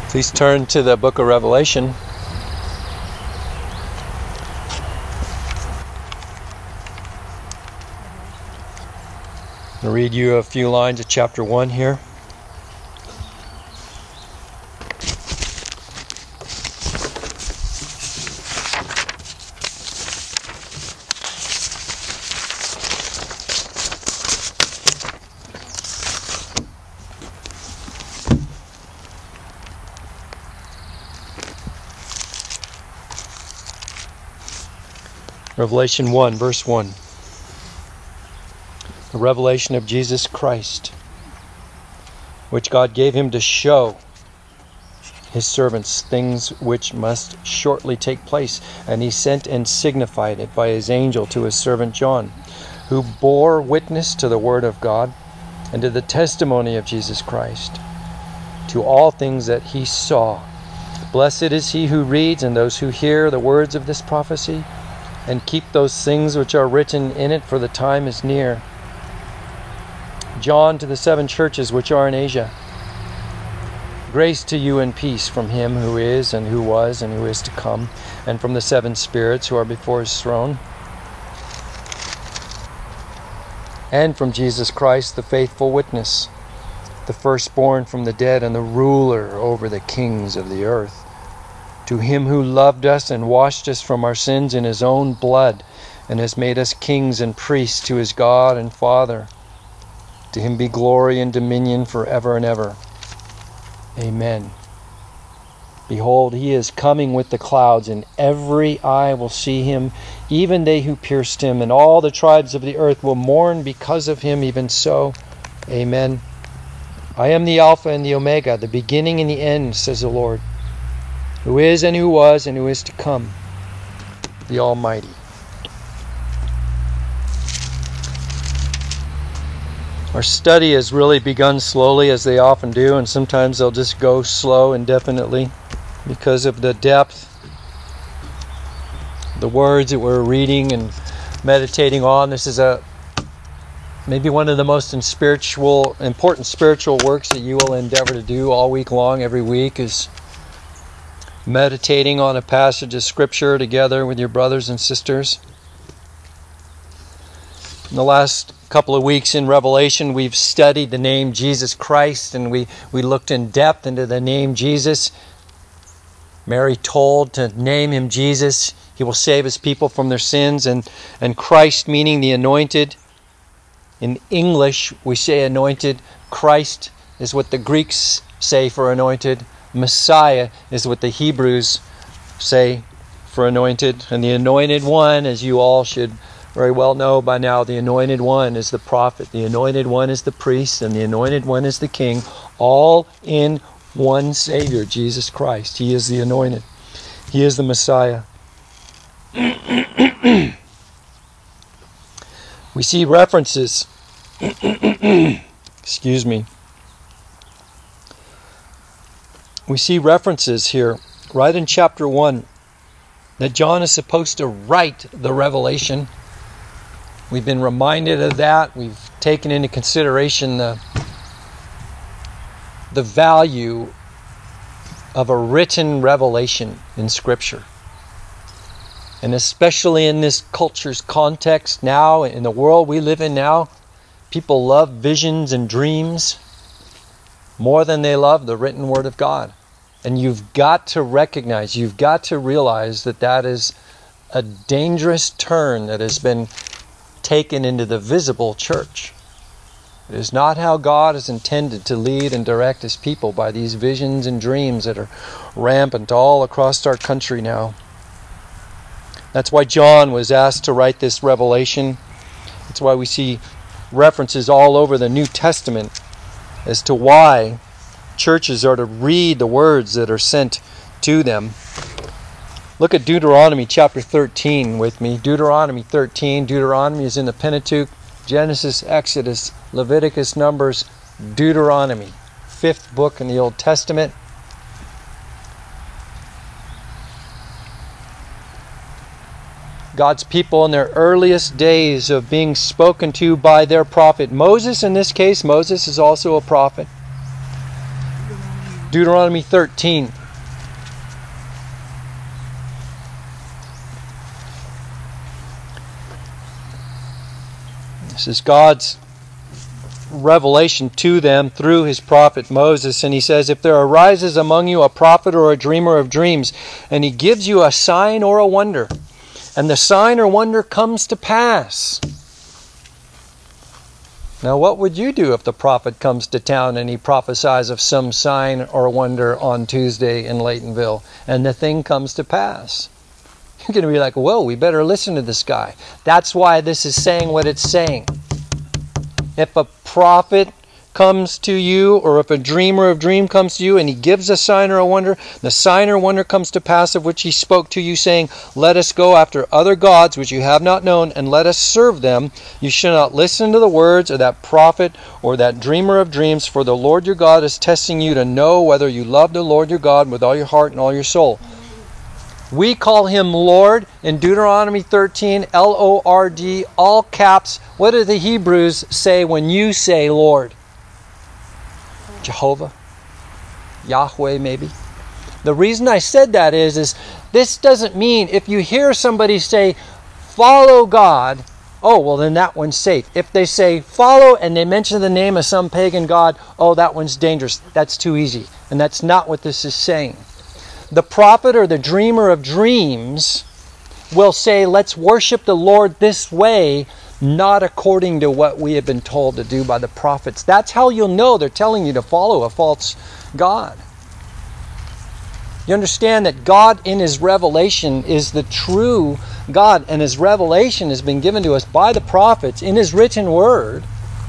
Please turn to the book of Revelation. I'll read you a few lines of chapter 1 here. Revelation 1, verse 1. The revelation of Jesus Christ, which God gave him to show his servants things which must shortly take place. And he sent and signified it by his angel to his servant John, who bore witness to the word of God and to the testimony of Jesus Christ, to all things that he saw. Blessed is he who reads and those who hear the words of this prophecy, and keep those things which are written in it, for the time is near. John, to the 7 churches which are in Asia. Grace to you and peace from him who is, and who was, and who is to come, and from the 7 spirits who are before his throne, and from Jesus Christ, the faithful witness, the firstborn from the dead, and the ruler over the kings of the earth. To him who loved us and washed us from our sins in his own blood, and has made us kings and priests to his God and Father. To him be glory and dominion forever and ever. Amen. Behold, he is coming with the clouds, and every eye will see him, even they who pierced him, and all the tribes of the earth will mourn because of him. Even so, amen. I am the Alpha and the Omega, the beginning and the end, says the Lord, who is and who was and who is to come, the Almighty. Our study has really begun slowly, as they often do, and sometimes they'll just go slow indefinitely because of the depth, the words that we're reading and meditating on. This is maybe one of the most important spiritual works that you will endeavor to do all week long, every week, is meditating on a passage of Scripture together with your brothers and sisters. In the last couple of weeks in Revelation, we've studied the name Jesus Christ, and we looked in depth into the name Jesus. Mary told to name him Jesus. He will save his people from their sins. And Christ, meaning the anointed. In English, we say anointed. Christ is what the Greeks say for anointed. Messiah is what the Hebrews say for anointed. And the anointed one, as you all should very well know by now, the anointed one is the prophet, the anointed one is the priest, and the anointed one is the king, all in one Savior, Jesus Christ. He is the anointed. He is the Messiah. We see references excuse me. We see references here, right in chapter 1, that John is supposed to write the revelation. We've been reminded of that. We've taken into consideration the value of a written revelation in Scripture. And especially in this culture's context now, in the world we live in now, people love visions and dreams more than they love the written Word of God. And you've got to recognize, you've got to realize that is a dangerous turn that has been taken into the visible church. It is not how God is intended to lead and direct his people, by these visions and dreams that are rampant all across our country now. That's why John was asked to write this revelation. That's why we see references all over the New Testament as to why churches are to read the words that are sent to them. Look at Deuteronomy chapter 13 with me. Deuteronomy 13. Deuteronomy is in the Pentateuch. Genesis, Exodus, Leviticus, Numbers, Deuteronomy. 5th book in the Old Testament. God's people in their earliest days of being spoken to by their prophet Moses. In this case, Moses is also a prophet. Deuteronomy 13. This is God's revelation to them through his prophet Moses, and he says, if there arises among you a prophet or a dreamer of dreams, and he gives you a sign or a wonder, and the sign or wonder comes to pass. Now, what would you do if the prophet comes to town and he prophesies of some sign or wonder on Tuesday in Laytonville, and the thing comes to pass? You're going to be like, whoa, we better listen to this guy. That's why this is saying what it's saying. If a prophet comes to you, or if a dreamer of dream comes to you, and he gives a sign or a wonder, the sign or wonder comes to pass of which he spoke to you, saying, let us go after other gods which you have not known, and let us serve them. You shall not listen to the words of that prophet or that dreamer of dreams, for the Lord your God is testing you to know whether you love the Lord your God with all your heart and all your soul. We call him Lord in Deuteronomy 13, L-O-R-D, all caps. What do the Hebrews say when you say Lord? Jehovah? Yahweh, maybe? The reason I said that is this doesn't mean if you hear somebody say, follow God, oh, well then that one's safe. If they say follow and they mention the name of some pagan god, oh, that one's dangerous. That's too easy. And that's not what this is saying. The prophet or the dreamer of dreams will say, let's worship the Lord this way, not according to what we have been told to do by the prophets. That's how you'll know they're telling you to follow a false god. You understand that God in his revelation is the true God, and his revelation has been given to us by the prophets in his written word,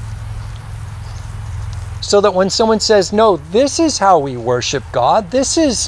so that when someone says, no, this is how we worship God, this is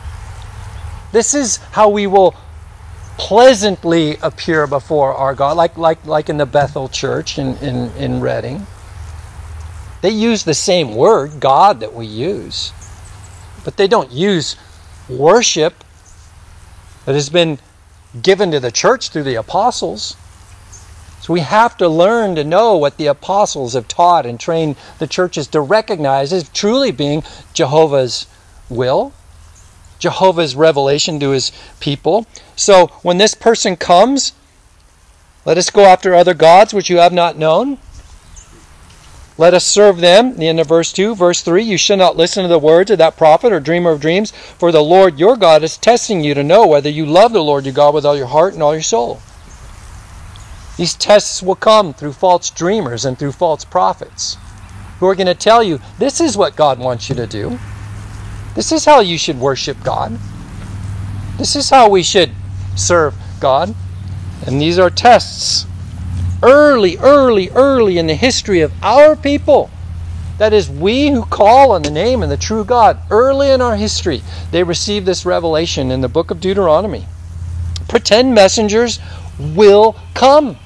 how we will pleasantly appear before our God, like in the Bethel Church in Reading. They use the same word, God, that we use, but they don't use worship that has been given to the church through the apostles. So we have to learn to know what the apostles have taught and trained the churches to recognize as truly being Jehovah's will, Jehovah's revelation to his people. So when this person comes, let us go after other gods which you have not known. Let us serve them. The end of verse 2. Verse 3, you shall not listen to the words of that prophet or dreamer of dreams, for the Lord your God is testing you to know whether you love the Lord your God with all your heart and all your soul. These tests will come through false dreamers and through false prophets who are going to tell you, this is what God wants you to do. This is how you should worship God. This is how we should serve God. And these are tests. Early in the history of our people, that is, we who call on the name and the true God, early in our history, they received this revelation in the book of Deuteronomy. Pretend messengers will come.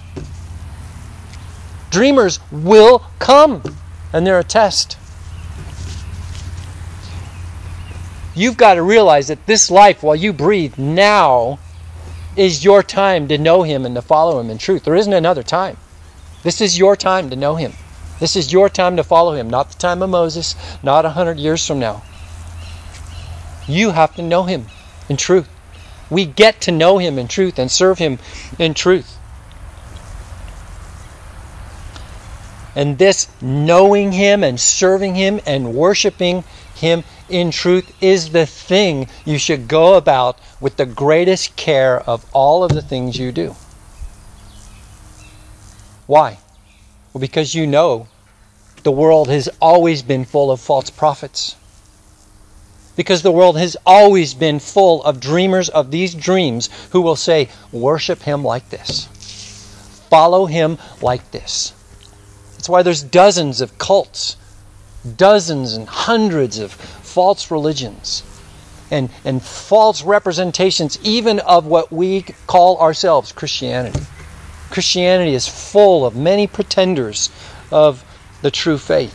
Dreamers will come, and they're a test. You've got to realize that this life, while you breathe now, is your time to know him and to follow him in truth. There isn't another time. This is your time to know him. This is your time to follow him, not the time of Moses, not 100 years from now. You have to know him in truth. We get to know him in truth and serve him in truth. And this knowing him and serving him and worshiping him in truth is the thing you should go about with the greatest care of all of the things you do. Why? Well, because you know the world has always been full of false prophets. Because the world has always been full of dreamers of these dreams who will say, worship him like this. Follow him like this. That's why there's dozens of cults, dozens and hundreds of false religions and false representations even of what we call ourselves Christianity. Christianity is full of many pretenders of the true faith.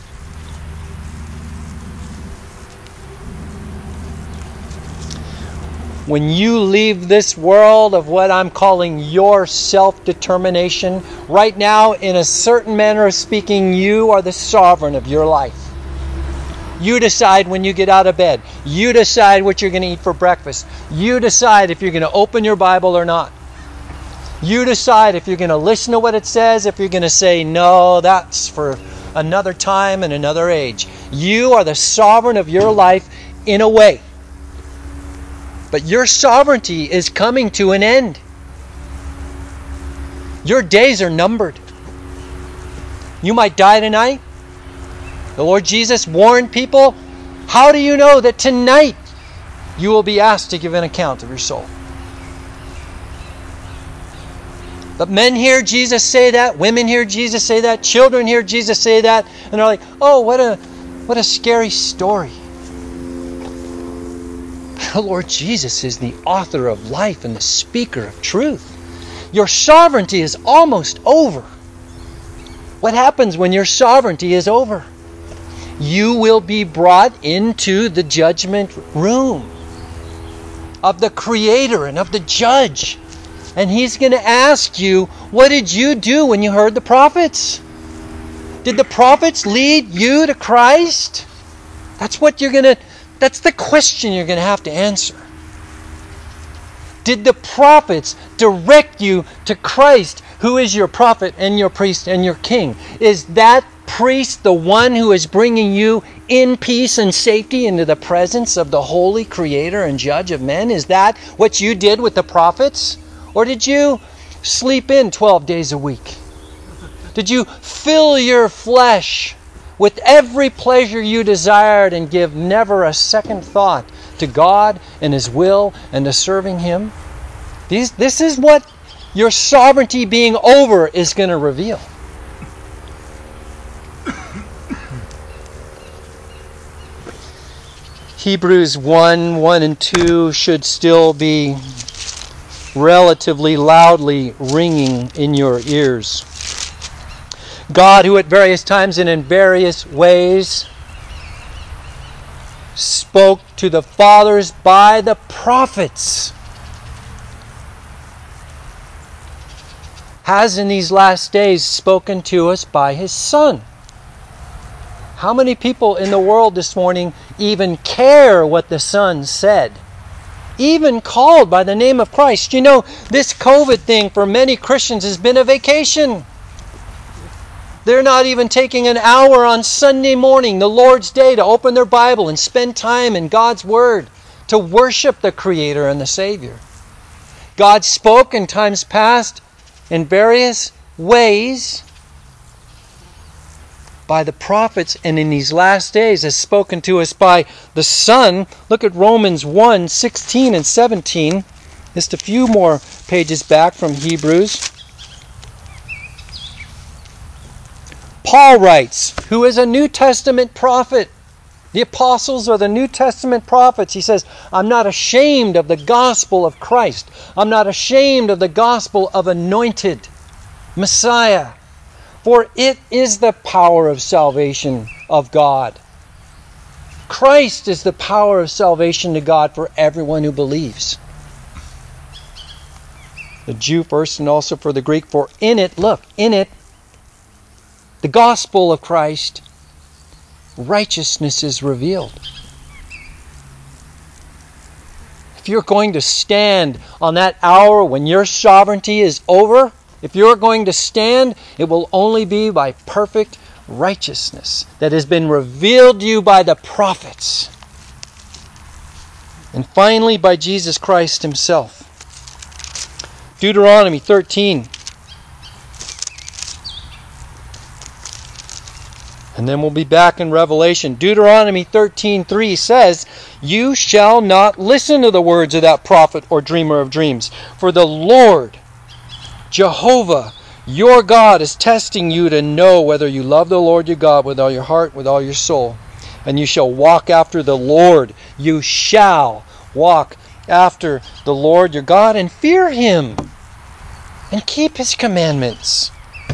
When you leave this world of what I'm calling your self-determination, right now, in a certain manner of speaking, you are the sovereign of your life. You decide when you get out of bed. You decide what you're going to eat for breakfast. You decide if you're going to open your Bible or not. You decide if you're going to listen to what it says, if you're going to say, no, that's for another time and another age. You are the sovereign of your life in a way. But your sovereignty is coming to an end. Your days are numbered. You might die tonight. The Lord Jesus warned people, how do you know that tonight you will be asked to give an account of your soul? But men hear Jesus say that, women hear Jesus say that, children hear Jesus say that, and they're like, oh, what a scary story. The Lord Jesus is the author of life and the speaker of truth. Your sovereignty is almost over. What happens when your sovereignty is over? You will be brought into the judgment room of the Creator and of the Judge. And He's going to ask you, what did you do when you heard the prophets? Did the prophets lead you to Christ? That's the question you're going to have to answer. Did the prophets direct you to Christ, who is your prophet and your priest and your king? Is that priest the one who is bringing you in peace and safety into the presence of the holy Creator and Judge of men? Is that what you did with the prophets? Or did you sleep in 12 days a week? Did you fill your flesh with every pleasure you desired and give never a second thought to God and His will and to serving Him? This is what your sovereignty being over is going to reveal. Hebrews 1 and 2 should still be relatively loudly ringing in your ears. God, who at various times and in various ways spoke to the fathers by the prophets, has in these last days spoken to us by His Son. How many people in the world this morning even care what the Son said? Even called by the name of Christ. You know, this COVID thing for many Christians has been a vacation. They're not even taking an hour on Sunday morning, the Lord's Day, to open their Bible and spend time in God's Word to worship the Creator and the Savior. God spoke in times past in various ways by the prophets, and in these last days has spoken to us by the Son. Look at Romans 1, 16 and 17. Just a few more pages back from Hebrews. Paul writes, who is a New Testament prophet. The apostles are the New Testament prophets. He says, I'm not ashamed of the gospel of Christ. I'm not ashamed of the gospel of anointed Messiah. For it is the power of salvation of God. Christ is the power of salvation to God for everyone who believes. The Jew first and also for the Greek. For in it, look, in it, the gospel of Christ, righteousness is revealed. If you're going to stand on that hour when your sovereignty is over, if you're going to stand, it will only be by perfect righteousness that has been revealed to you by the prophets. And finally, by Jesus Christ Himself. Deuteronomy 13. And then we'll be back in Revelation. Deuteronomy 13:3 says, you shall not listen to the words of that prophet or dreamer of dreams, for the Lord Jehovah, your God, is testing you to know whether you love the Lord your God with all your heart, with all your soul. And you shall walk after the Lord. You shall walk after the Lord your God and fear Him and keep His commandments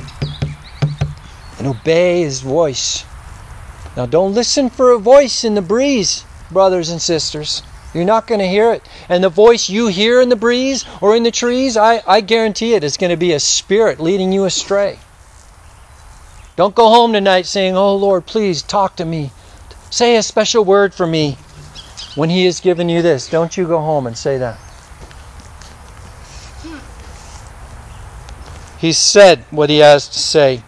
and obey His voice. Now don't listen for a voice in the breeze, brothers and sisters. You're not going to hear it. And the voice you hear in the breeze or in the trees, I guarantee it is going to be a spirit leading you astray. Don't go home tonight saying, oh Lord, please talk to me. Say a special word for me when He has given you this. Don't you go home and say that. He said what he has to say.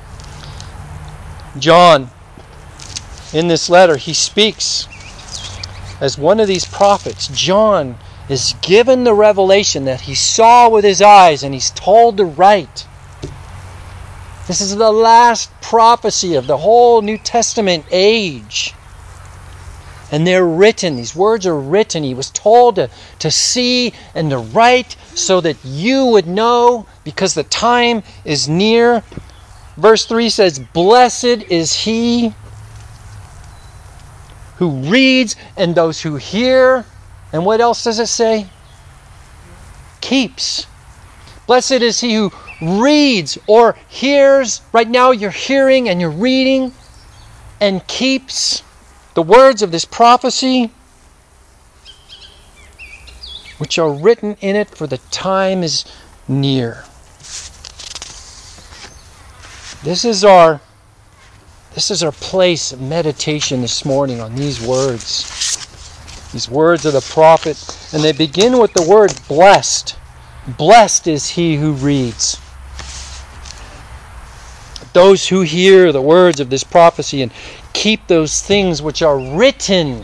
John, in this letter, he speaks as one of these prophets. John is given the revelation that he saw with his eyes, and he's told to write. This is the last prophecy of the whole New Testament age. And they're written. These words are written. He was told to see and to write so that you would know, because the time is near. Verse 3 says, "Blessed is he who reads and those who hear." And what else does it say? Keeps. Blessed is he who reads or hears. Right now you're hearing and you're reading, and keeps the words of this prophecy, which are written in it, for the time is near. This is our place of meditation this morning on these words. These words of the prophet. And they begin with the word blessed. Blessed is he who reads. Those who hear the words of this prophecy and keep those things which are written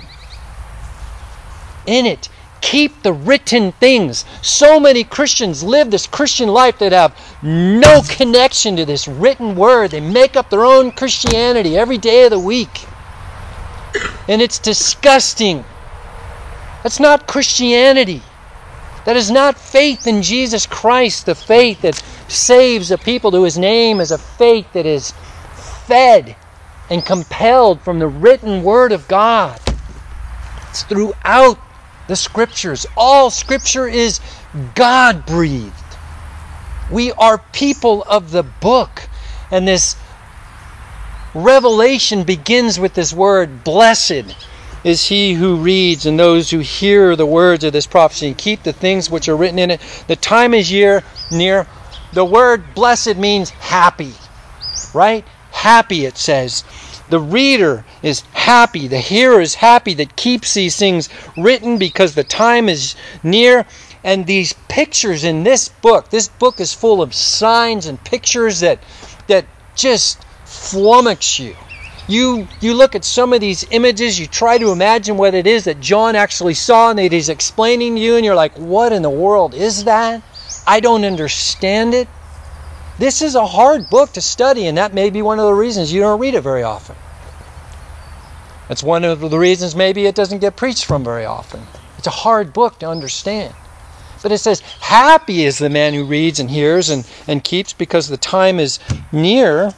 in it. Keep the written things. So many Christians live this Christian life that have no connection to this written word. They make up their own Christianity every day of the week. And it's disgusting. That's not Christianity. That is not faith in Jesus Christ. The faith that saves a people to His name is a faith that is fed and compelled from the written Word of God. It's throughout the Scriptures. All Scripture is God-breathed. We are people of the book. And this revelation begins with this word, blessed is he who reads and those who hear the words of this prophecy and keep the things which are written in it. The time is near. The word blessed means happy, right? Happy, it says. The reader is happy. The hearer is happy that keeps these things written because the time is near. And these pictures in this book is full of signs and pictures that just flummox you. You look at some of these images, you try to imagine what it is that John actually saw and that he's explaining to you, and you're like, what in the world is that? I don't understand it. This is a hard book to study, and that may be one of the reasons you don't read it very often. That's one of the reasons maybe it doesn't get preached from very often. It's a hard book to understand. But it says, happy is the man who reads and hears and keeps because the time is near.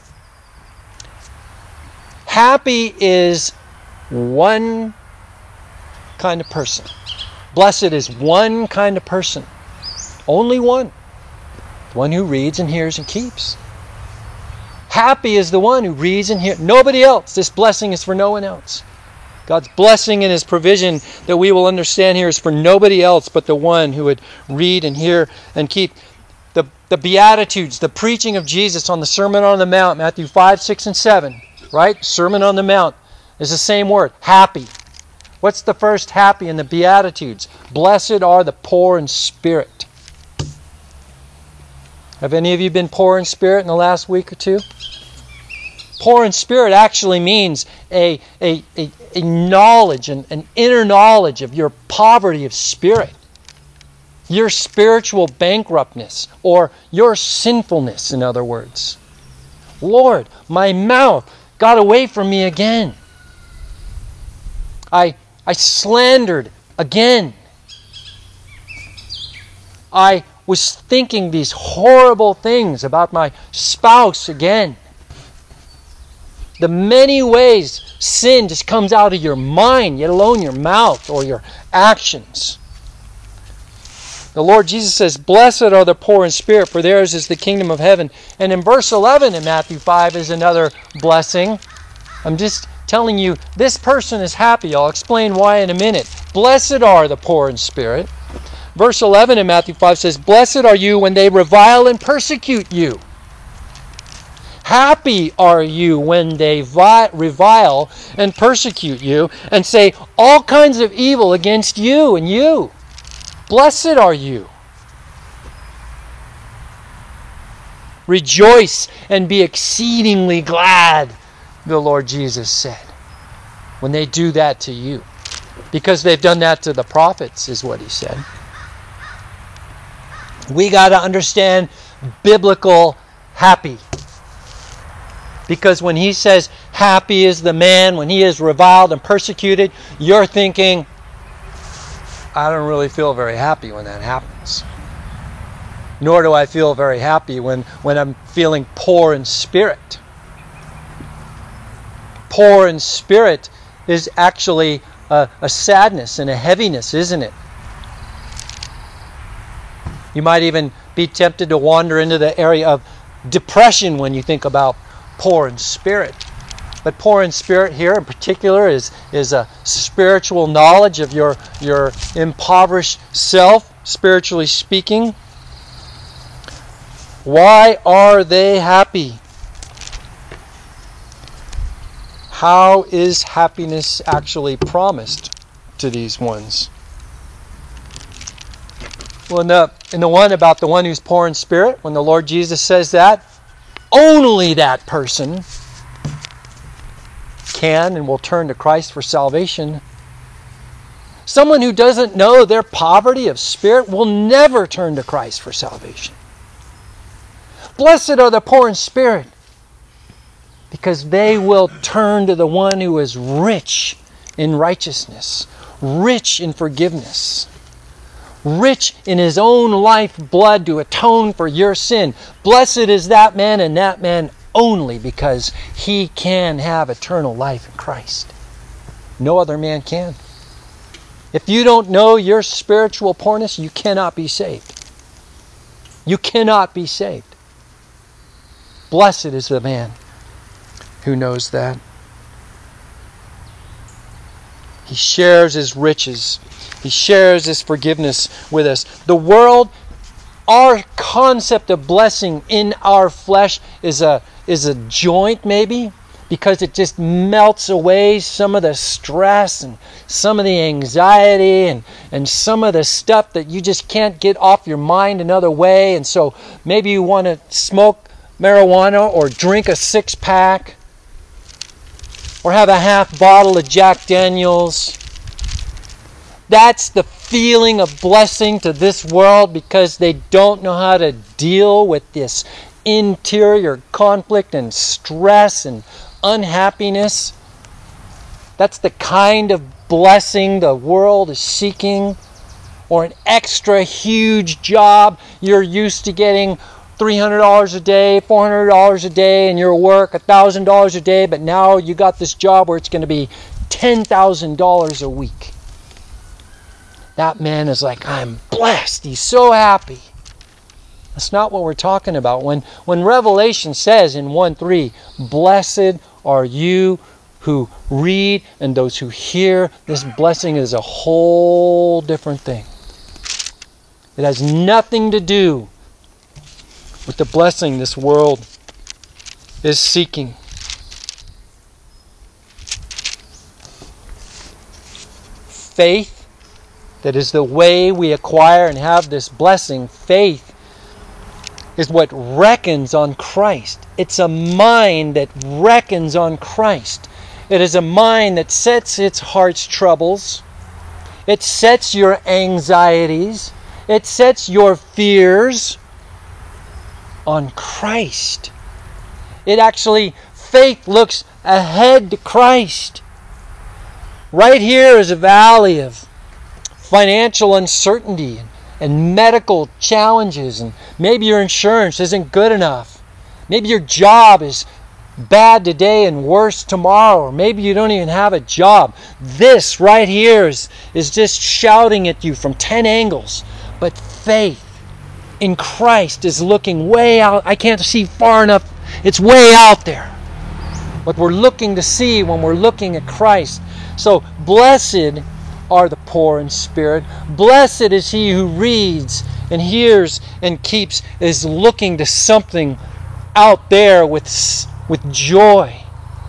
Happy is one kind of person. Blessed is one kind of person. Only one. One who reads and hears and keeps. Happy is the one who reads and hears. Nobody else. This blessing is for no one else. God's blessing and His provision that we will understand here is for nobody else but the one who would read and hear and keep. The Beatitudes, the preaching of Jesus on the Sermon on the Mount, Matthew 5, 6, and 7. Right? Sermon on the Mount is the same word. Happy. What's the first happy in the Beatitudes? Blessed are the poor in spirit. Have any of you been poor in spirit in the last week or two? Poor in spirit actually means a knowledge, an inner knowledge of your poverty of spirit. Your spiritual bankruptness, or your sinfulness, in other words. Lord, my mouth got away from me again. I slandered again. I was thinking these horrible things about my spouse again. The many ways sin just comes out of your mind, yet alone your mouth or your actions. The Lord Jesus says, blessed are the poor in spirit, for theirs is the kingdom of heaven. And in verse 11 in Matthew 5 is another blessing. I'm just telling you, this person is happy. I'll explain why in a minute. Blessed are the poor in spirit. Verse 11 in Matthew 5 says, blessed are you when they revile and persecute you. Happy are you when they revile and persecute you and say all kinds of evil against you and you. Blessed are you. Rejoice and be exceedingly glad, the Lord Jesus said, when they do that to you. Because they've done that to the prophets, is what he said. We got to understand biblical happy. Because when he says, happy is the man when he is reviled and persecuted, you're thinking, I don't really feel very happy when that happens. Nor do I feel very happy when I'm feeling poor in spirit. Poor in spirit is actually a sadness and a heaviness, isn't it? You might even be tempted to wander into the area of depression when you think about poor in spirit. But poor in spirit here in particular is a spiritual knowledge of your impoverished self, spiritually speaking. Why are they happy? How is happiness actually promised to these ones? Well, in the one about the one who's poor in spirit, when the Lord Jesus says that, only that person can and will turn to Christ for salvation. Someone who doesn't know their poverty of spirit will never turn to Christ for salvation. Blessed are the poor in spirit, because they will turn to the one who is rich in righteousness, rich in forgiveness, rich in his own life blood to atone for your sin. Blessed is that man and that man only, because he can have eternal life in Christ. No other man can. If you don't know your spiritual poorness, you cannot be saved. You cannot be saved. Blessed is the man who knows that. He shares his riches. He shares his forgiveness with us. The world, our concept of blessing in our flesh is a joint maybe, because it just melts away some of the stress and some of the anxiety and some of the stuff that you just can't get off your mind another way. And so maybe you want to smoke marijuana or drink a 6-pack or have a half bottle of Jack Daniels. That's the feeling of blessing to this world, because they don't know how to deal with this interior conflict and stress and unhappiness. That's the kind of blessing the world is seeking. Or an extra huge job. You're used to getting $300 a day, $400 a day in your work, $1,000 a day, but now you got this job where it's going to be $10,000 a week. That man is like, I'm blessed. He's so happy. That's not what we're talking about. When Revelation says in 1:3, blessed are you who read and those who hear, this blessing is a whole different thing. It has nothing to do with the blessing this world is seeking. Faith, that is the way we acquire and have this blessing. Faith is what reckons on Christ. It's a mind that reckons on Christ. It is a mind that sets its heart's troubles. It sets your anxieties. It sets your fears on Christ. Faith looks ahead to Christ. Right here is a valley of financial uncertainty and medical challenges, and maybe your insurance isn't good enough. Maybe your job is bad today and worse tomorrow, or maybe you don't even have a job. This right here is just shouting at you from 10 angles. But faith in Christ is looking way out. I can't see far enough. It's way out there. What we're looking to see when we're looking at Christ. So blessed are the poor in spirit. Blessed is he who reads and hears and keeps, is looking to something out there with joy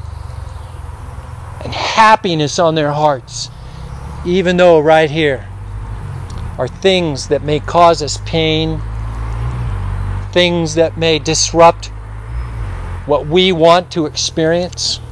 and happiness on their hearts, even though right here are things that may cause us pain, things that may disrupt what we want to experience.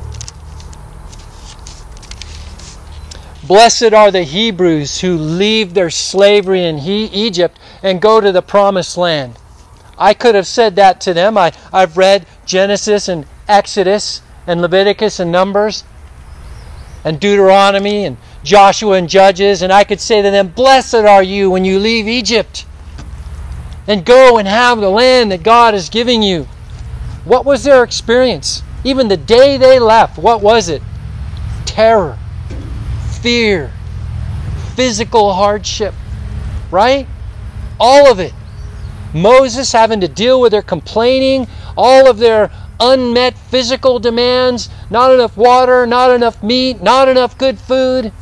Blessed are the Hebrews who leave their slavery in Egypt and go to the promised land. I could have said that to them. I've read Genesis and Exodus and Leviticus and Numbers and Deuteronomy and Joshua and Judges, and I could say to them, blessed are you when you leave Egypt and go and have the land that God is giving you. What was their experience? Even the day they left, what was it? Terror, fear, physical hardship, right? All of it. Moses having to deal with their complaining, all of their unmet physical demands, not enough water, not enough meat, not enough good food.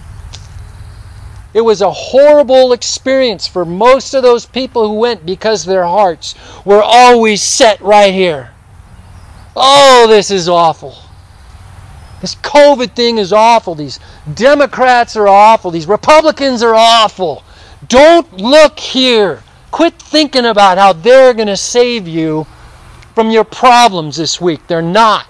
It was a horrible experience for most of those people who went because their hearts were always set right here. Oh, this is awful. This COVID thing is awful. These Democrats are awful. These Republicans are awful. Don't look here. Quit thinking about how they're going to save you from your problems this week. They're not.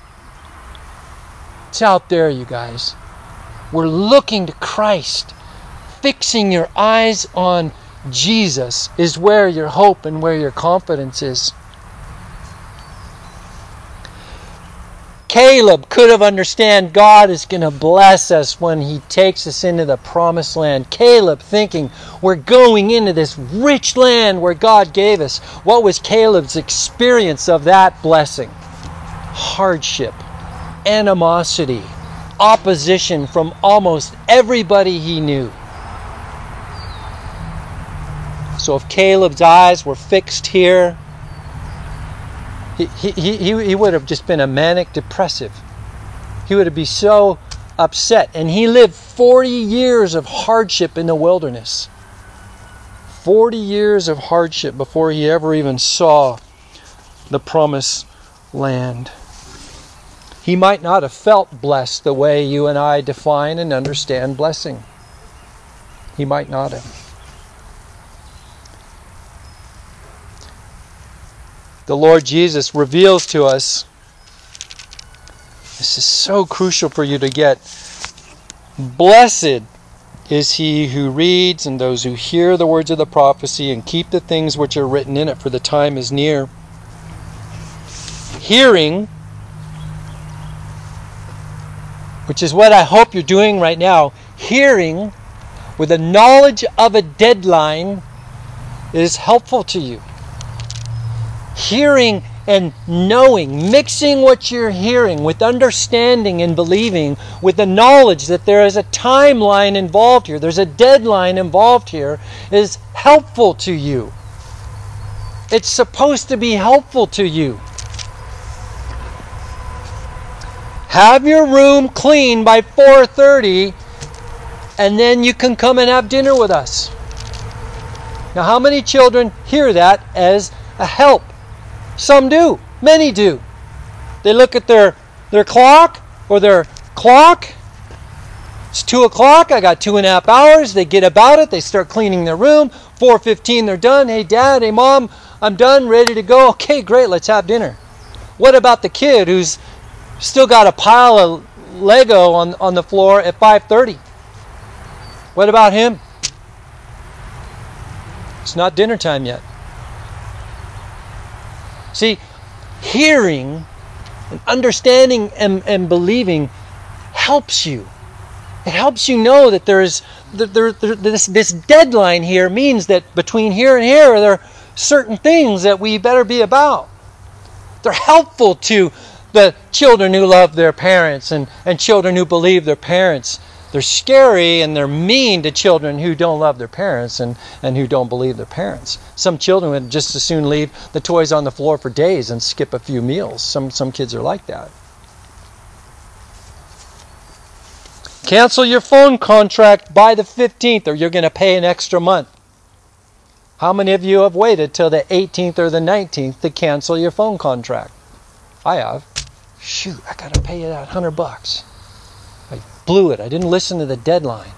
It's out there, you guys. We're looking to Christ. Fixing your eyes on Jesus is where your hope and where your confidence is. Caleb could have understood God is going to bless us when He takes us into the promised land. Caleb thinking we're going into this rich land where God gave us. What was Caleb's experience of that blessing? Hardship, animosity, opposition from almost everybody he knew. So if Caleb's eyes were fixed here, he would have just been a manic depressive. He would have been so upset. And he lived 40 years of hardship in the wilderness. 40 years of hardship before he ever even saw the promised land. He might not have felt blessed the way you and I define and understand blessing. He might not have. The Lord Jesus reveals to us, this is so crucial for you to get, blessed is he who reads and those who hear the words of the prophecy and keep the things which are written in it, for the time is near. Hearing, which is what I hope you're doing right now, hearing with a knowledge of a deadline is helpful to you. Hearing and knowing, mixing what you're hearing with understanding and believing, with the knowledge that there is a timeline involved here, there's a deadline involved here, is helpful to you. It's supposed to be helpful to you. Have your room clean by 4:30, and then you can come and have dinner with us. Now, how many children hear that as a help? Some do. Many do. They look at their clock or their clock. It's 2 o'clock. I got 2.5 hours. They get about it. They start cleaning their room. 4:15 they're done. Hey, Dad. Hey, Mom. I'm done. Ready to go. Okay, great. Let's have dinner. What about the kid who's still got a pile of Lego on the floor at 5:30? What about him? It's not dinner time yet. See, hearing and understanding and believing helps you. It helps you know that there's this deadline here means that between here and here there are certain things that we better be about. They're helpful to the children who love their parents and children who believe their parents. They're scary and they're mean to children who don't love their parents and who don't believe their parents. Some children would just as soon leave the toys on the floor for days and skip a few meals. Some kids are like that. Cancel your phone contract by the 15th or you're going to pay an extra month. How many of you have waited till the 18th or the 19th to cancel your phone contract? I have. Shoot, I got to pay you that $100. I blew it. I didn't listen to the deadline.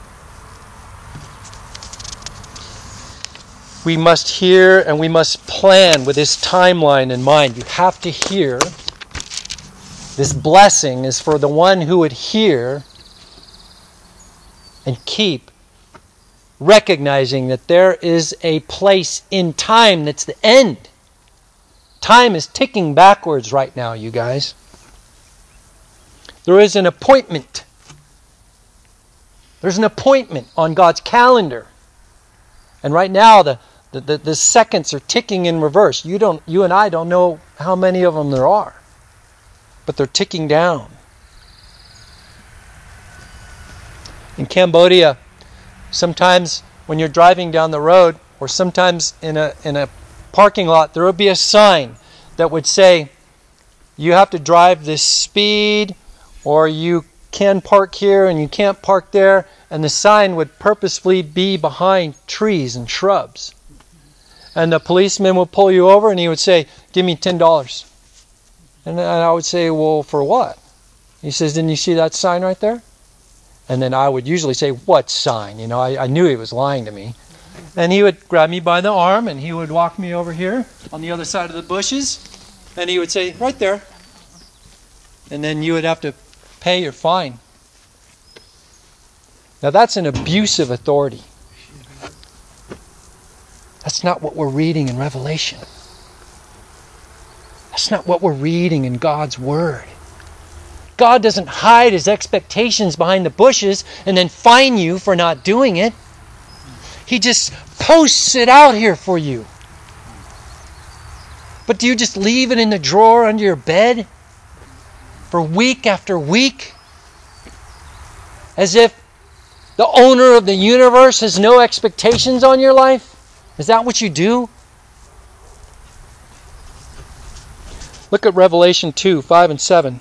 We must hear and we must plan with this timeline in mind. You have to hear. This blessing is for the one who would hear and keep, recognizing that there is a place in time that's the end. Time is ticking backwards right now, you guys. There is an appointment. There's an appointment on God's calendar. And right now the seconds are ticking in reverse. You and I don't know how many of them there are. But they're ticking down. In Cambodia, sometimes when you're driving down the road, or sometimes in a parking lot, there will be a sign that would say, you have to drive this speed, or you can park here and you can't park there, and the sign would purposefully be behind trees and shrubs. And the policeman would pull you over and he would say, give me $10. And I would say, well, for what? He says, didn't you see that sign right there? And then I would usually say, what sign? You know, I knew he was lying to me. And he would grab me by the arm and he would walk me over here on the other side of the bushes. And he would say, right there. And then you would have to pay your fine. Now that's an abuse of authority. That's not what we're reading in Revelation. That's not what we're reading in God's Word. God doesn't hide His expectations behind the bushes and then fine you for not doing it. He just posts it out here for you. But do you just leave it in the drawer under your bed for week after week? As if the owner of the universe has no expectations on your life? Is that what you do? Look at Revelation 2, 5 and 7.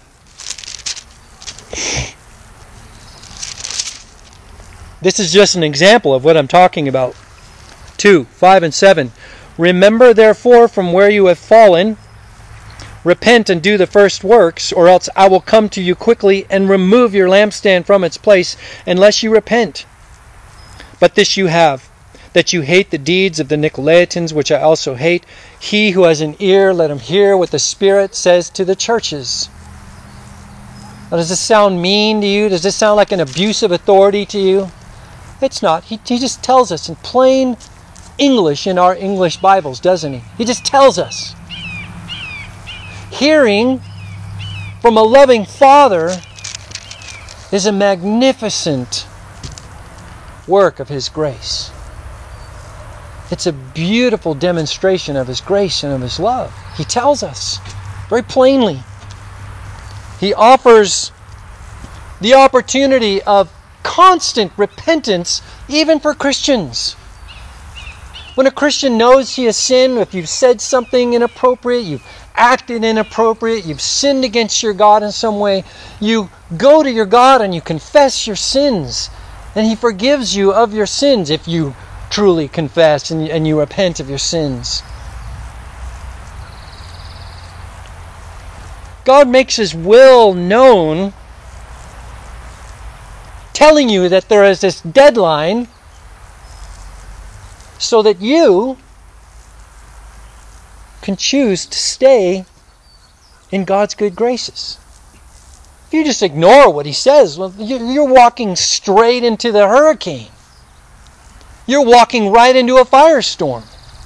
This is just an example of what I'm talking about. 2, 5 and 7. Remember therefore from where you have fallen, repent and do the first works, or else I will come to you quickly and remove your lampstand from its place, unless you repent. But this you have, that you hate the deeds of the Nicolaitans, which I also hate. He who has an ear, let him hear what the Spirit says to the churches. Now, does this sound mean to you? Does this sound like an abuse of authority to you? It's not. He just tells us in plain English in our English Bibles, doesn't he? He just tells us. Hearing from a loving Father is a magnificent work of His grace. It's a beautiful demonstration of His grace and of His love. He tells us very plainly. He offers the opportunity of constant repentance even for Christians. When a Christian knows he has sinned, if you've said something inappropriate, you've acted inappropriate, you've sinned against your God in some way, you go to your God and you confess your sins. And He forgives you of your sins if you truly confess and you repent of your sins. God makes His will known, telling you that there is this deadline so that you can choose to stay in God's good graces. If you just ignore what He says, well, you're walking straight into the hurricane. You're walking right into a firestorm.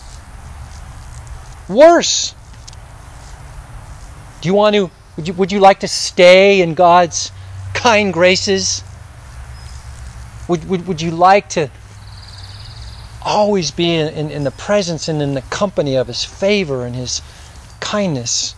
Worse. Do you want to? Would you like to stay in God's kind graces? Would you like to always be in the presence and in the company of His favor and His kindness?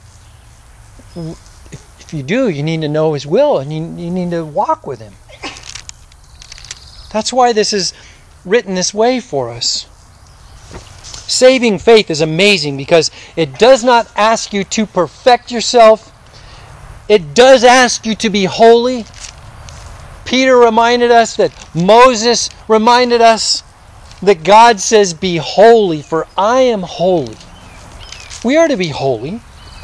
If you do, you need to know His will and you need to walk with Him. That's why this is written this way for us. Saving faith is amazing because it does not ask you to perfect yourself. It does ask you to be holy. Peter reminded us that. Moses reminded us that God says, "Be holy, for I am holy." We are to be holy.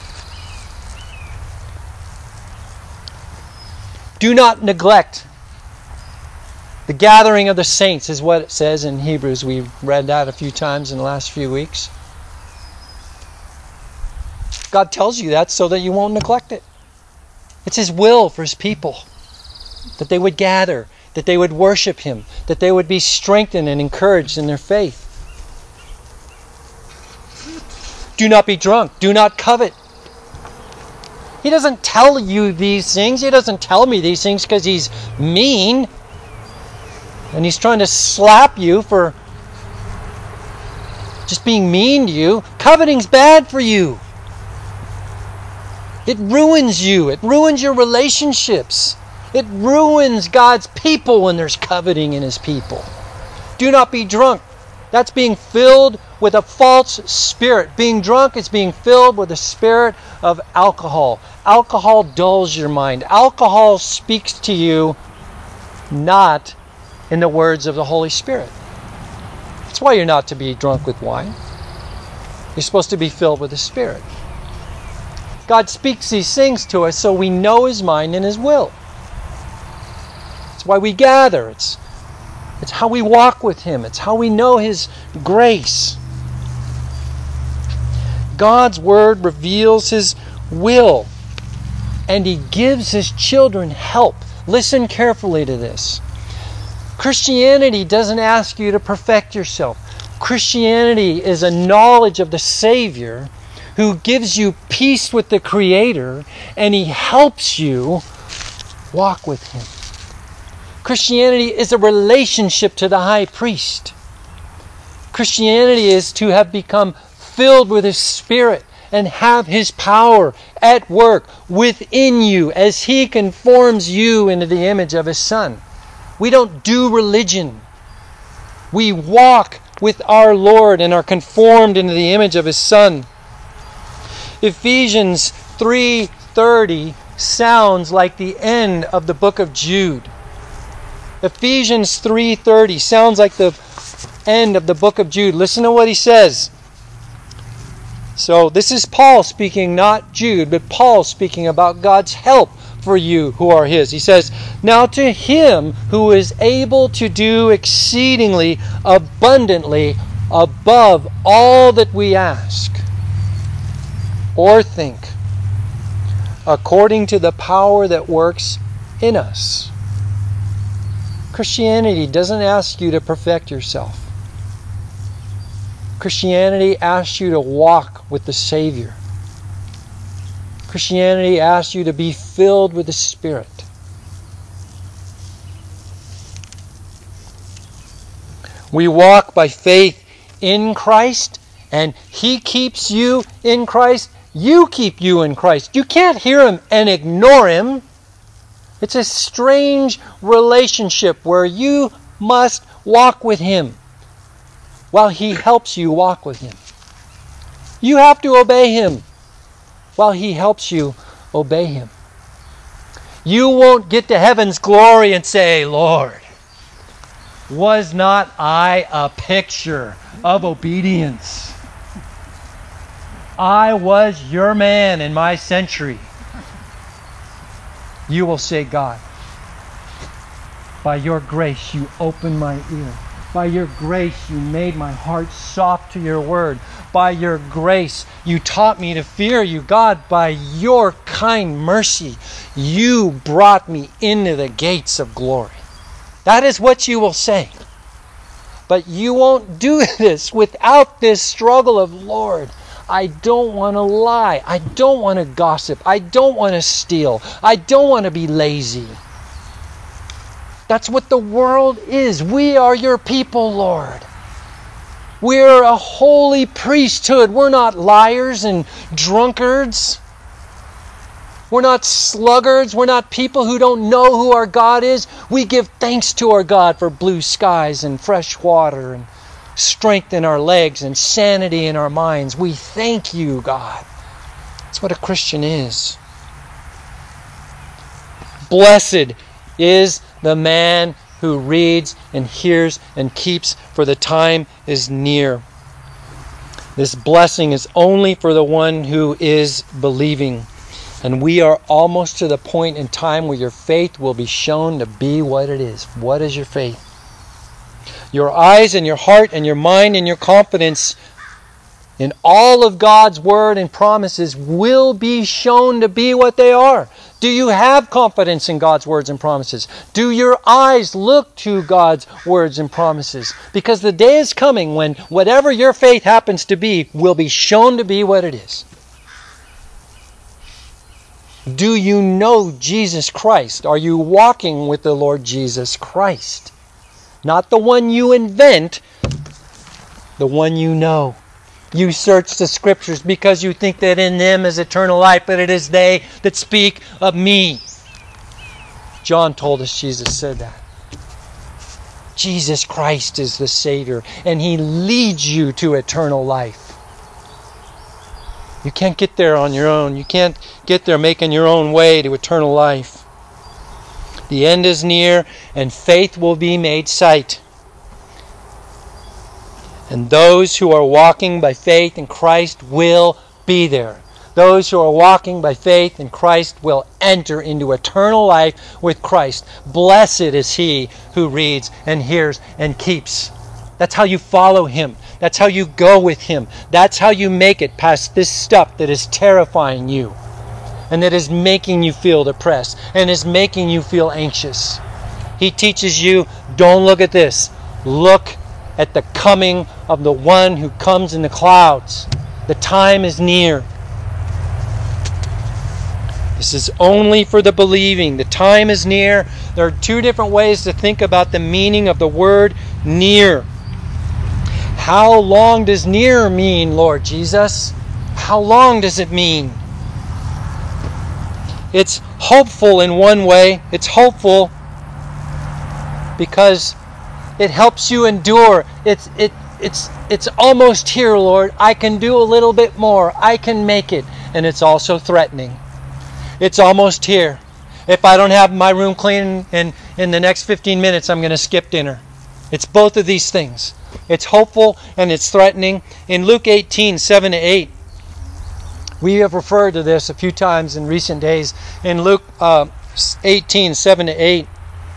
Do not neglect the gathering of the saints, is what it says in Hebrews. We read that a few times in the last few weeks. God tells you that so that you won't neglect it. It's His will for His people that they would gather, that they would worship Him, that they would be strengthened and encouraged in their faith. Do not be drunk. Do not covet. He doesn't tell you these things. He doesn't tell me these things because He's mean and He's trying to slap you for just being mean to you. Coveting's bad for you. It ruins you. It ruins your relationships. It ruins God's people when there's coveting in His people. Do not be drunk. That's being filled with a false spirit. Being drunk is being filled with the spirit of alcohol. Alcohol dulls your mind. Alcohol speaks to you not in the words of the Holy Spirit. That's why you're not to be drunk with wine. You're supposed to be filled with the Spirit. God speaks these things to us so we know His mind and His will. It's why we gather. It's how we walk with Him. It's how we know His grace. God's Word reveals His will, and He gives His children help. Listen carefully to this. Christianity doesn't ask you to perfect yourself. Christianity is a knowledge of the Savior who gives you peace with the Creator, and He helps you walk with Him. Christianity is a relationship to the high priest. Christianity is to have become filled with His Spirit and have His power at work within you as He conforms you into the image of His Son. We don't do religion. We walk with our Lord and are conformed into the image of His Son. Ephesians 3:30 sounds like the end of the book of Jude. Ephesians 3:30 sounds like the end of the book of Jude. Listen to what he says. So this is Paul speaking, not Jude, but Paul speaking about God's help for you who are His. He says, "Now to Him who is able to do exceedingly abundantly above all that we ask or think, according to the power that works in us." Christianity doesn't ask you to perfect yourself. Christianity asks you to walk with the Savior. Christianity asks you to be filled with the Spirit. We walk by faith in Christ, and He keeps you in Christ. You keep you in Christ. You can't hear Him and ignore Him. It's a strange relationship where you must walk with Him while He helps you walk with Him. You have to obey Him while He helps you obey Him. You won't get to heaven's glory and say, "Lord, was not I a picture of obedience? I was your man in my century." You will say, "God, by your grace you opened my ear. By your grace you made my heart soft to your word. By your grace you taught me to fear you. God, by your kind mercy you brought me into the gates of glory." That is what you will say. But you won't do this without this struggle of, "Lord, I don't want to lie. I don't want to gossip. I don't want to steal. I don't want to be lazy." That's what the world is. We are your people, Lord. We're a holy priesthood. We're not liars and drunkards. We're not sluggards. We're not people who don't know who our God is. We give thanks to our God for blue skies and fresh water and strength in our legs and sanity in our minds. We thank you, God. That's what a Christian is. Blessed is the man who reads and hears and keeps, for the time is near. This blessing is only for the one who is believing. And we are almost to the point in time where your faith will be shown to be what it is. What is your faith? Your eyes and your heart and your mind and your confidence in all of God's word and promises will be shown to be what they are. Do you have confidence in God's words and promises? Do your eyes look to God's words and promises? Because the day is coming when whatever your faith happens to be will be shown to be what it is. Do you know Jesus Christ? Are you walking with the Lord Jesus Christ? Not the one you invent, the one you know. You search the Scriptures because you think that in them is eternal life, but it is they that speak of me. John told us Jesus said that. Jesus Christ is the Savior, and He leads you to eternal life. You can't get there on your own. You can't get there making your own way to eternal life. The end is near, and faith will be made sight. And those who are walking by faith in Christ will be there. Those who are walking by faith in Christ will enter into eternal life with Christ. Blessed is he who reads and hears and keeps. That's how you follow Him. That's how you go with Him. That's how you make it past this stuff that is terrifying you and that is making you feel depressed and is making you feel anxious. He teaches you, don't look at this. Look at the coming of the one who comes in the clouds. The time is near. This is only for the believing. The time is near. There are two different ways to think about the meaning of the word near. How long does near mean, Lord Jesus? How long does it mean? It's hopeful in one way. It's hopeful because it helps you endure. It's almost here, Lord. I can do a little bit more. I can make it. And it's also threatening. It's almost here. If I don't have my room clean in the next 15 minutes, I'm going to skip dinner. It's both of these things. It's hopeful and it's threatening. In Luke 18, 7-8, we have referred to this a few times in recent days. In Luke 18, 7-8,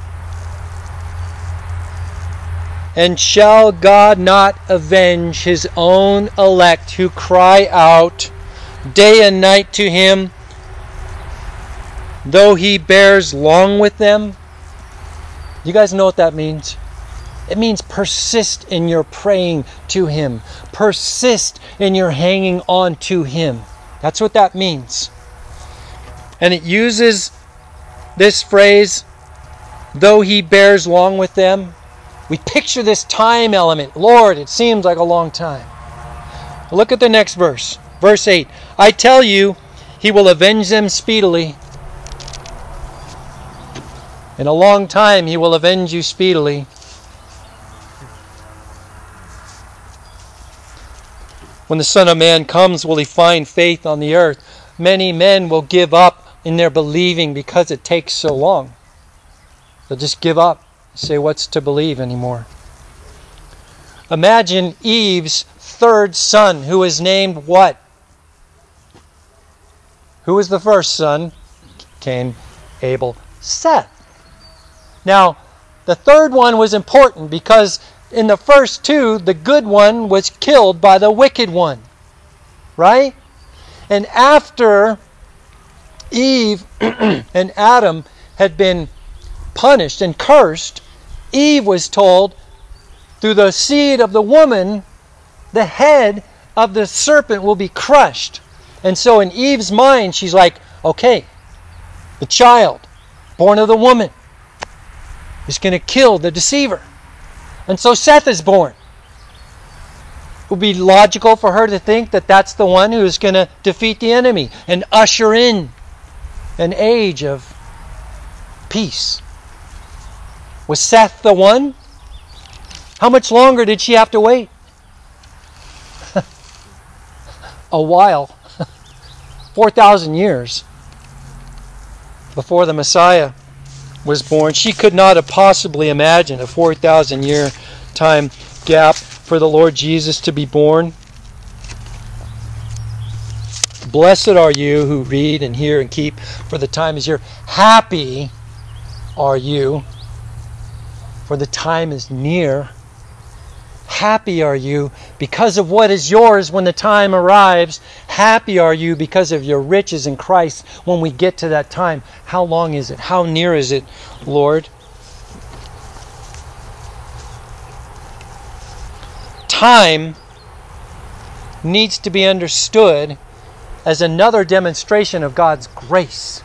and shall God not avenge His own elect who cry out day and night to Him, though He bears long with them? You guys know what that means? It means persist in your praying to Him. Persist in your hanging on to Him. That's what that means. And it uses this phrase, though He bears long with them. We picture this time element. Lord, it seems like a long time. Look at the next verse. Verse 8. I tell you, He will avenge them speedily. In a long time, He will avenge you speedily. When the Son of Man comes, will He find faith on the earth? Many men will give up in their believing because it takes so long. They'll just give up. Say, what's to believe anymore? Imagine Eve's third son, who is named what? Who was the first son? Cain, Abel, Seth. Now, the third one was important because in the first two, the good one was killed by the wicked one. Right? And after Eve and Adam had been punished and cursed, Eve was told, through the seed of the woman, the head of the serpent will be crushed. And so in Eve's mind, she's like, okay, the child born of the woman is going to kill the deceiver. And so Seth is born. It would be logical for her to think that that's the one who is going to defeat the enemy and usher in an age of peace. Was Seth the one? How much longer did she have to wait? A while. 4,000 years before the Messiah. was born. She could not have possibly imagined a 4,000-year time gap for the Lord Jesus to be born. Blessed are you who read and hear and keep, for the time is here. Happy are you, for the time is near. Happy are you because of what is yours when the time arrives. Happy are you because of your riches in Christ when we get to that time. How long is it? How near is it, Lord? Time needs to be understood as another demonstration of God's grace.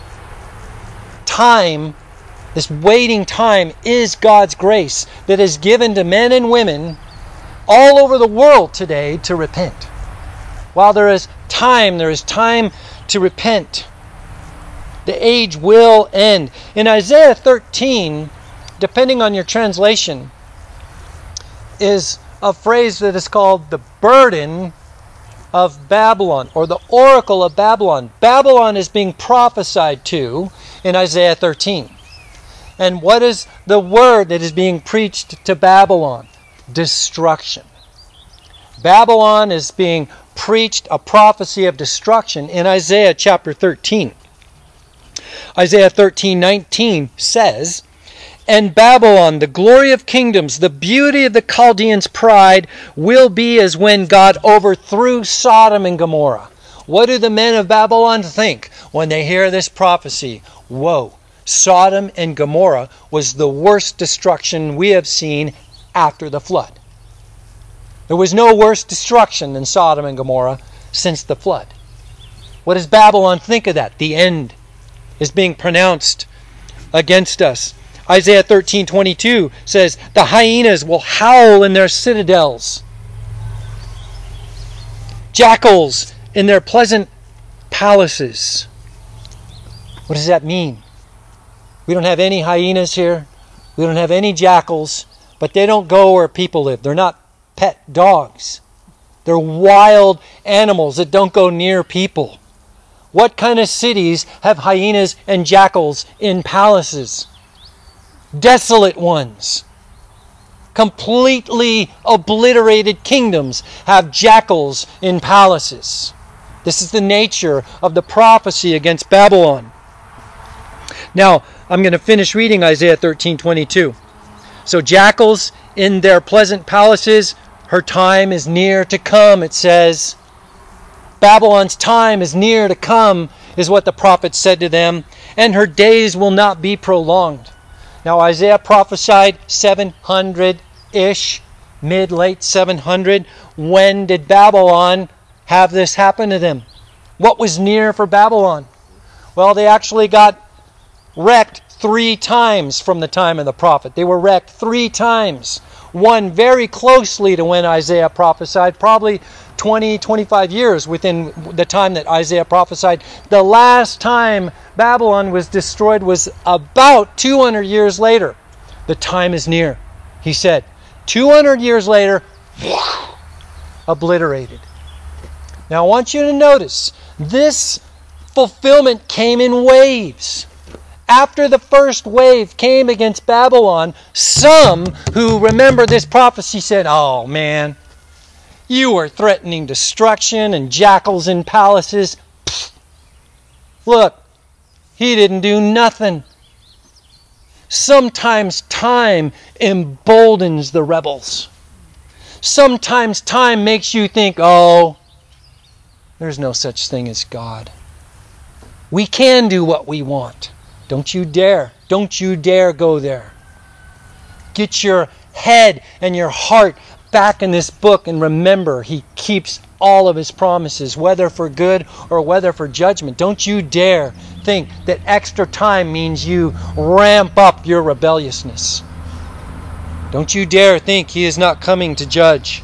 Time, this waiting time, is God's grace that is given to men and women all over the world today to repent. While there is time to repent. The age will end. In Isaiah 13, depending on your translation, is a phrase that is called the burden of Babylon, or the oracle of Babylon. Babylon is being prophesied to in Isaiah 13. And what is the word that is being preached to Babylon? Destruction. Babylon is being preached a prophecy of destruction in Isaiah chapter 13. Isaiah 13:19 says, "And Babylon, the glory of kingdoms, the beauty of the Chaldeans' pride, will be as when God overthrew Sodom and Gomorrah." What do the men of Babylon think when they hear this prophecy? Whoa, Sodom and Gomorrah was the worst destruction we have seen after the flood. There was no worse destruction than Sodom and Gomorrah since the flood. What does Babylon think of that? The end is being pronounced against us. Isaiah 13:22 says, "The hyenas will howl in their citadels, jackals in their pleasant palaces." What does that mean? We don't have any hyenas here. We don't have any jackals, but they don't go where people live. They're not pet dogs. They're wild animals that don't go near people. What kind of cities have hyenas and jackals in palaces? Desolate ones. Completely obliterated kingdoms have jackals in palaces. This is the nature of the prophecy against Babylon. Now, I'm going to finish reading Isaiah 13:22. So jackals in their pleasant palaces, her time is near to come, it says. Babylon's time is near to come, is what the prophet said to them, and her days will not be prolonged. Now Isaiah prophesied 700-ish, mid-late 700. When did Babylon have this happen to them? What was near for Babylon? Well, they actually got wrecked 3 times from the time of the prophet. They were wrecked 3 times. One very closely to when Isaiah prophesied, probably 20, 25 years within the time that Isaiah prophesied. The last time Babylon was destroyed was about 200 years later. The time is near, he said. 200 years later, obliterated. Now I want you to notice, this fulfillment came in waves. After the first wave came against Babylon, some who remember this prophecy said, "Oh man, you are threatening destruction and jackals in palaces. Pfft. Look, he didn't do nothing." Sometimes time emboldens the rebels. Sometimes time makes you think, "Oh, there's no such thing as God. We can do what we want." Don't you dare. Don't you dare go there. Get your head and your heart back in this book and remember, He keeps all of His promises, whether for good or whether for judgment. Don't you dare think that extra time means you ramp up your rebelliousness. Don't you dare think He is not coming to judge.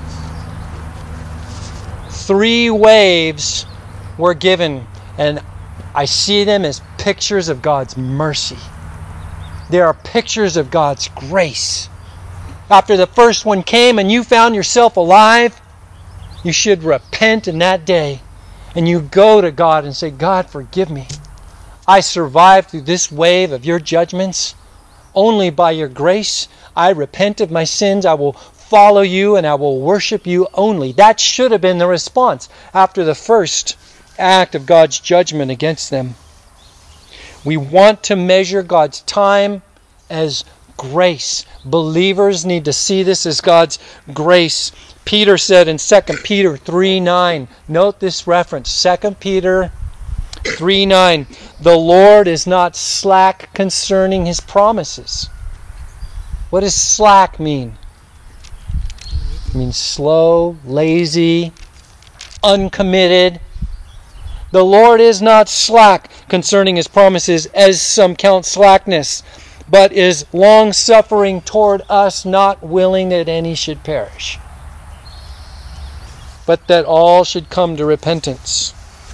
3 waves were given, and I see them as pictures of God's mercy. They are pictures of God's grace. After the first one came and you found yourself alive, you should repent in that day. And you go to God and say, "God, forgive me. I survived through this wave of your judgments. Only by your grace, I repent of my sins. I will follow you and I will worship you only. That should have been the response after the first act of God's judgment against them. We want to measure God's time as grace. Believers need to see this as God's grace. Peter said in 2 Peter 3:9, note this reference, 2 Peter 3:9, the Lord is not slack concerning His promises. What does slack mean? It means slow, lazy, uncommitted. The Lord is not slack concerning His promises, as some count slackness, but is long-suffering toward us, not willing that any should perish, but that all should come to repentance.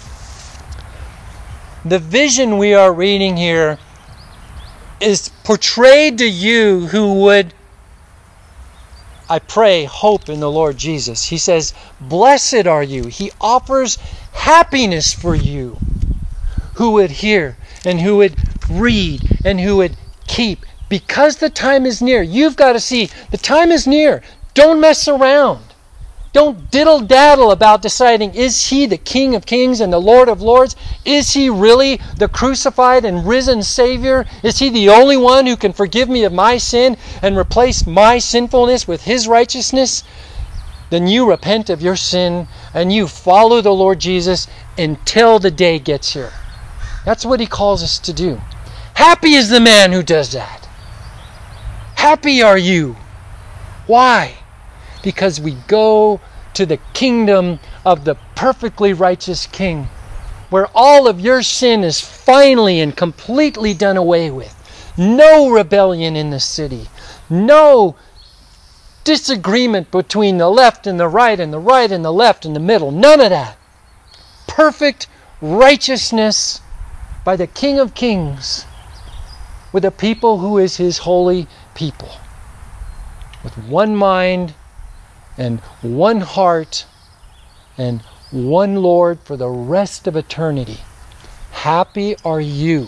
The vision we are reading here is portrayed to you who would, I pray, hope in the Lord Jesus. He says, blessed are you. He offers happiness for you who would hear and who would read and who would keep, because the time is near. You've got to see the time is near. Don't mess around. Don't diddle-daddle about deciding, is He the King of Kings and the Lord of Lords? Is He really the crucified and risen Savior? Is He the only one who can forgive me of my sin and replace my sinfulness with His righteousness? Then you repent of your sin and you follow the Lord Jesus until the day gets here. That's what He calls us to do. Happy is the man who does that. Happy are you. Why? Because we go to the kingdom of the perfectly righteous King, where all of your sin is finally and completely done away with. No rebellion in the city. No disagreement between the left and the right and the right and the left and the middle. None of that. Perfect righteousness by the King of Kings with a people who is His holy people. With one mind and one heart and one Lord for the rest of eternity. Happy are you.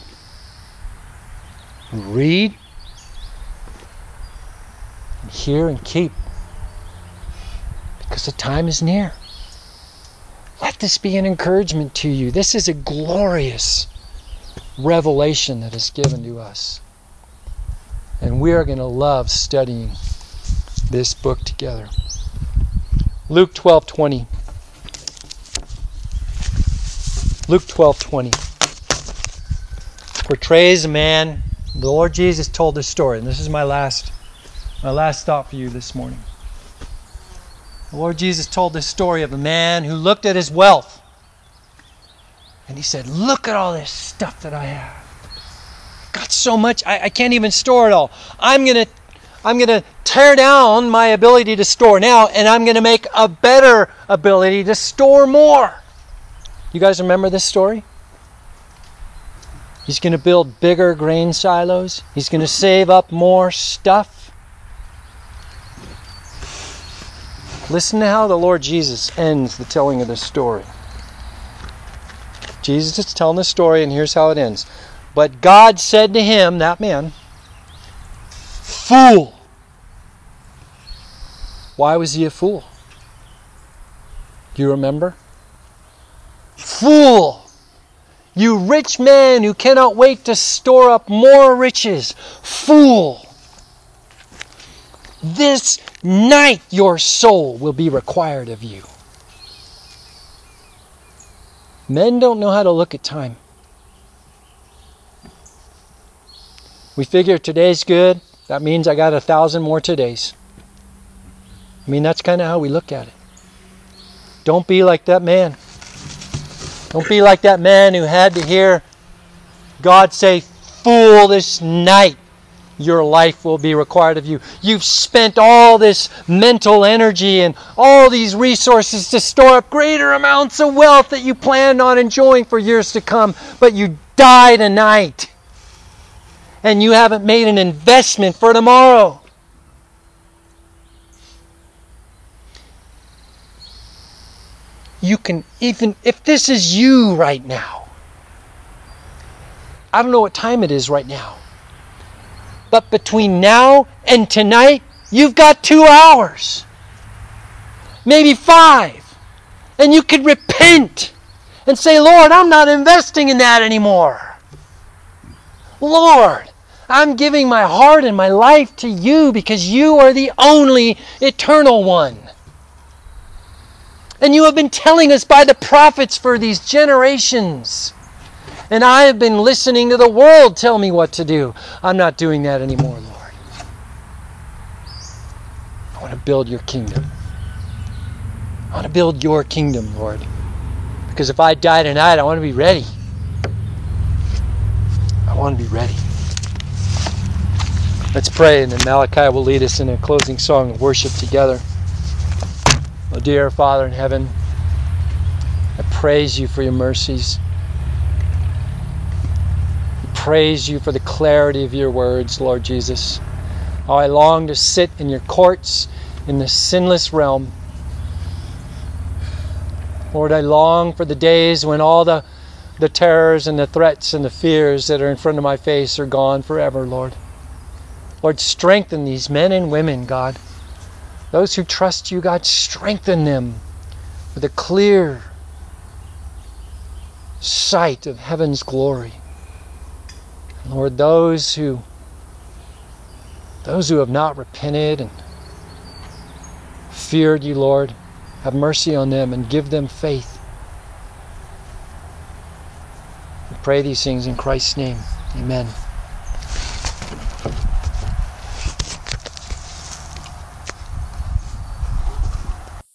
Read, and hear, and keep, because the time is near. Let this be an encouragement to you. This is a glorious revelation that is given to us. And we are going to love studying this book together. Luke 12:20. Luke 12:20 portrays a man. The Lord Jesus told this story, and this is my last thought for you this morning. The Lord Jesus told this story of a man who looked at his wealth, and he said, "Look at all this stuff that I have. Got so much, I can't even store it all. I'm gonna tear down my ability to store now, and I'm going to make a better ability to store more." You guys remember this story? He's going to build bigger grain silos. He's going to save up more stuff. Listen to how the Lord Jesus ends the telling of this story. Jesus is telling the story, and here's how it ends. But God said to him, that man, "Fool." Why was he a fool? Do you remember? "Fool, you rich man who cannot wait to store up more riches. Fool, this night your soul will be required of you." Men don't know how to look at time. We figure today's good. That means I got 1,000 more todays. I mean, that's kind of how we look at it. Don't be like that man. Don't be like that man who had to hear God say, "Fool, this night your life will be required of you. You've spent all this mental energy and all these resources to store up greater amounts of wealth that you planned on enjoying for years to come, but you die tonight. And you haven't made an investment for tomorrow." You can, even if this is you right now, I don't know what time it is right now. But between now and tonight, you've got 2 hours. Maybe 5. And you could repent and say, Lord, I'm not investing in that anymore. Lord, I'm giving my heart and my life to you because you are the only eternal one. And you have been telling us by the prophets for these generations. And I have been listening to the world tell me what to do. I'm not doing that anymore, Lord. I want to build your kingdom. I want to build your kingdom, Lord. Because if I die tonight, I want to be ready. I want to be ready. Let's pray, and then Malachi will lead us in a closing song of worship together. Oh, dear Father in heaven, I praise you for your mercies. I praise you for the clarity of your words, Lord Jesus. Oh, I long to sit in your courts in the sinless realm. Lord, I long for the days when all the terrors and the threats and the fears that are in front of my face are gone forever, Lord. Lord, strengthen these men and women, God. Those who trust you, God, strengthen them with a clear sight of heaven's glory. Lord, those who have not repented and feared you, Lord, have mercy on them and give them faith. We pray these things in Christ's name. Amen.